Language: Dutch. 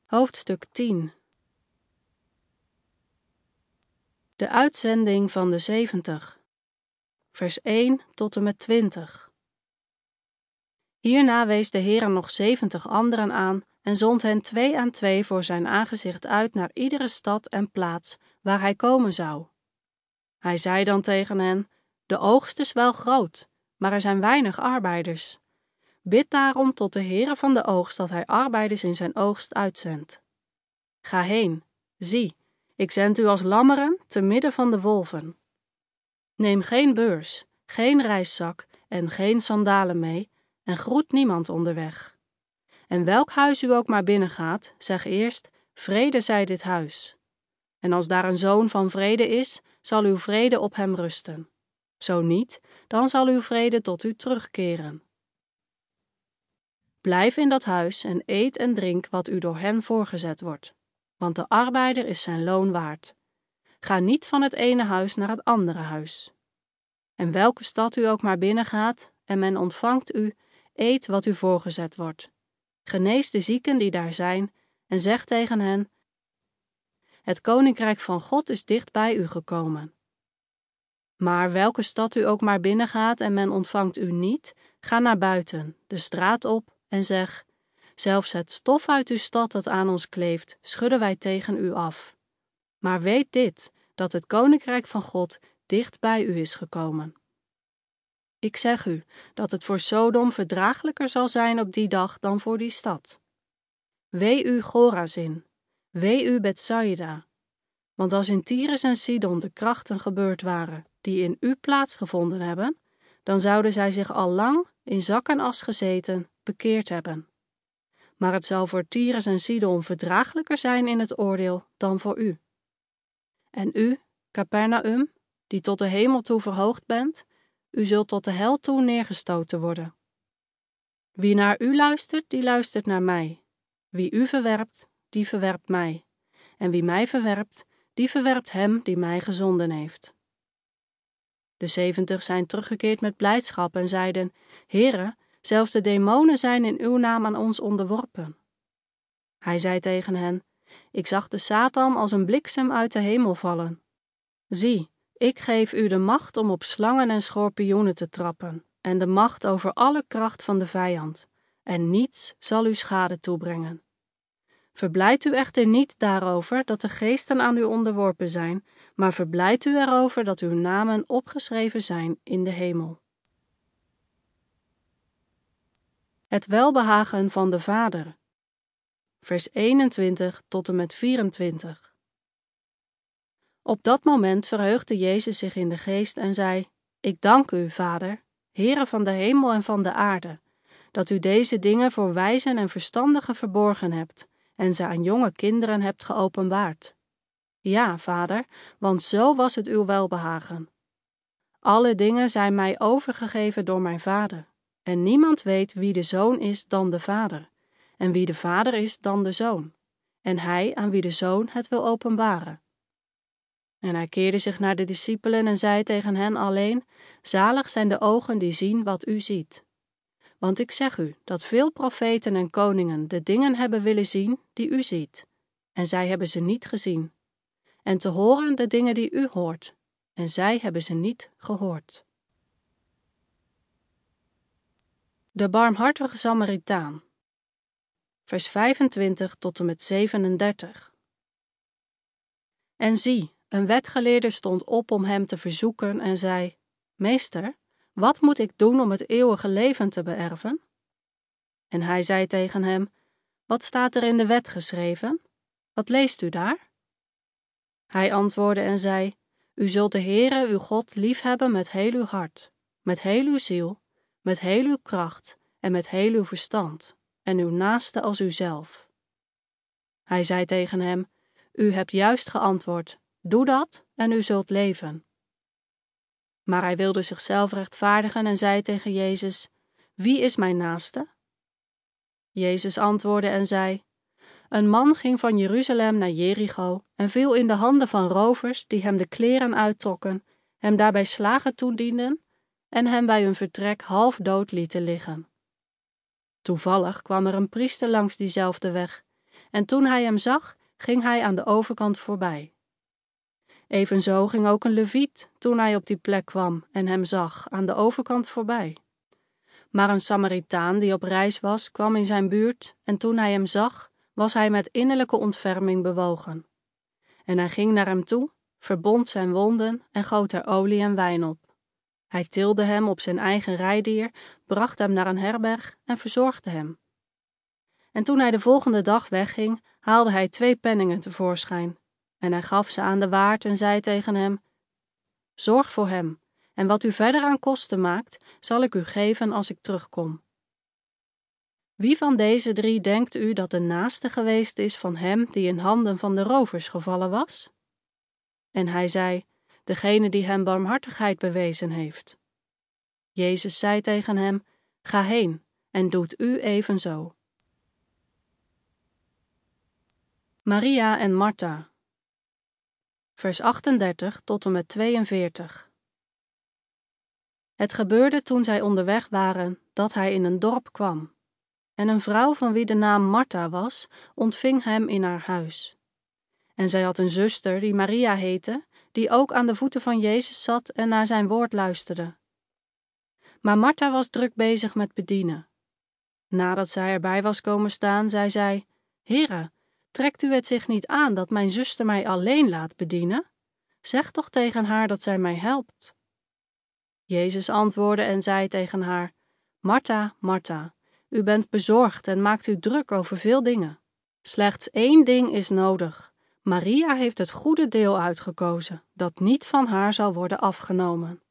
Hoofdstuk 10. De uitzending van de 70. Vers 1 tot en met 20. Hierna wees de Heere nog 70 anderen aan en zond hen 2 aan 2 voor zijn aangezicht uit naar iedere stad en plaats waar hij komen zou. Hij zei dan tegen hen: de oogst is wel groot, maar er zijn weinig arbeiders. Bid daarom tot de Heere van de oogst dat hij arbeiders in zijn oogst uitzendt. Ga heen, zie, ik zend u als lammeren te midden van de wolven. Neem geen beurs, geen reiszak en geen sandalen mee en groet niemand onderweg. En welk huis u ook maar binnengaat, zeg eerst: vrede zij dit huis. En als daar een zoon van vrede is, zal uw vrede op hem rusten. Zo niet, dan zal uw vrede tot u terugkeren. Blijf in dat huis en eet en drink wat u door hen voorgezet wordt, want de arbeider is zijn loon waard. Ga niet van het ene huis naar het andere huis. En welke stad u ook maar binnengaat en men ontvangt u, eet wat u voorgezet wordt. Genees de zieken die daar zijn en zeg tegen hen: het koninkrijk van God is dicht bij u gekomen. Maar welke stad u ook maar binnengaat en men ontvangt u niet, ga naar buiten, de straat op en zeg: zelfs het stof uit uw stad dat aan ons kleeft, schudden wij tegen u af. Maar weet dit, dat het koninkrijk van God dicht bij u is gekomen. Ik zeg u dat het voor Sodom verdraaglijker zal zijn op die dag dan voor die stad. Wee u Chorazin, wee u Betsaida. Want als in Tyrus en Sidon de krachten gebeurd waren die in u plaatsgevonden hebben, dan zouden zij zich al lang, in zak en as gezeten, bekeerd hebben. Maar het zal voor Tyrus en Sidon verdraaglijker zijn in het oordeel dan voor u. En u, Capernaum, die tot de hemel toe verhoogd bent, u zult tot de hel toe neergestoten worden. Wie naar u luistert, die luistert naar mij. Wie u verwerpt, die verwerpt mij. En wie mij verwerpt, die verwerpt hem die mij gezonden heeft. De 70 zijn teruggekeerd met blijdschap en zeiden: Heere, zelfs de demonen zijn in uw naam aan ons onderworpen. Hij zei tegen hen: ik zag de Satan als een bliksem uit de hemel vallen. Zie, ik geef u de macht om op slangen en schorpioenen te trappen, en de macht over alle kracht van de vijand, en niets zal u schade toebrengen. Verblijdt u echter niet daarover dat de geesten aan u onderworpen zijn, maar verblijdt u erover dat uw namen opgeschreven zijn in de hemel. Het welbehagen van de Vader. Vers 21 tot en met 24. Op dat moment verheugde Jezus zich in de geest en zei: ik dank u, Vader, Heere van de hemel en van de aarde, dat u deze dingen voor wijzen en verstandigen verborgen hebt en ze aan jonge kinderen hebt geopenbaard. Ja, Vader, want zo was het uw welbehagen. Alle dingen zijn mij overgegeven door mijn Vader, en niemand weet wie de Zoon is dan de Vader, en wie de Vader is dan de Zoon, en hij aan wie de Zoon het wil openbaren. En hij keerde zich naar de discipelen en zei tegen hen alleen: zalig zijn de ogen die zien wat u ziet. Want ik zeg u dat veel profeten en koningen de dingen hebben willen zien die u ziet, en zij hebben ze niet gezien. En te horen de dingen die u hoort, en zij hebben ze niet gehoord. De barmhartige Samaritaan. Vers 25 tot en met 37. En zie, een wetgeleerde stond op om hem te verzoeken en zei: Meester, wat moet ik doen om het eeuwige leven te beërven? En hij zei tegen hem: wat staat er in de wet geschreven? Wat leest u daar? Hij antwoordde en zei: u zult de Heere uw God liefhebben met heel uw hart, met heel uw ziel, met heel uw kracht en met heel uw verstand, en uw naaste als uzelf. Hij zei tegen hem: u hebt juist geantwoord, doe dat en u zult leven. Maar hij wilde zichzelf rechtvaardigen en zei tegen Jezus: wie is mijn naaste? Jezus antwoordde en zei: een man ging van Jeruzalem naar Jericho en viel in de handen van rovers die hem de kleren uittrokken, hem daarbij slagen toedienden en hem bij hun vertrek half dood lieten liggen. Toevallig kwam er een priester langs diezelfde weg en toen hij hem zag, ging hij aan de overkant voorbij. Evenzo ging ook een leviet, toen hij op die plek kwam en hem zag, aan de overkant voorbij. Maar een Samaritaan die op reis was, kwam in zijn buurt, en toen hij hem zag, was hij met innerlijke ontferming bewogen. En hij ging naar hem toe, verbond zijn wonden en goot er olie en wijn op. Hij tilde hem op zijn eigen rijdier, bracht hem naar een herberg en verzorgde hem. En toen hij de volgende dag wegging, haalde hij 2 penningen tevoorschijn. En hij gaf ze aan de waard en zei tegen hem: Zorg voor hem, en wat u verder aan kosten maakt, zal ik u geven als ik terugkom. Wie van deze 3 denkt u dat de naaste geweest is van hem die in handen van de rovers gevallen was? En hij zei: Degene die hem barmhartigheid bewezen heeft. Jezus zei tegen hem: Ga heen en doet u evenzo. Maria en Martha. Vers 38 tot en met 42. Het gebeurde toen zij onderweg waren, dat hij in een dorp kwam. En een vrouw van wie de naam Martha was, ontving hem in haar huis. En zij had een zuster die Maria heette, die ook aan de voeten van Jezus zat en naar zijn woord luisterde. Maar Martha was druk bezig met bedienen. Nadat zij erbij was komen staan, zei zij: Heere, trekt u het zich niet aan dat mijn zuster mij alleen laat bedienen? Zeg toch tegen haar dat zij mij helpt. Jezus antwoordde en zei tegen haar: Martha, Martha, u bent bezorgd en maakt u druk over veel dingen. Slechts 1 ding is nodig. Maria heeft het goede deel uitgekozen, dat niet van haar zal worden afgenomen.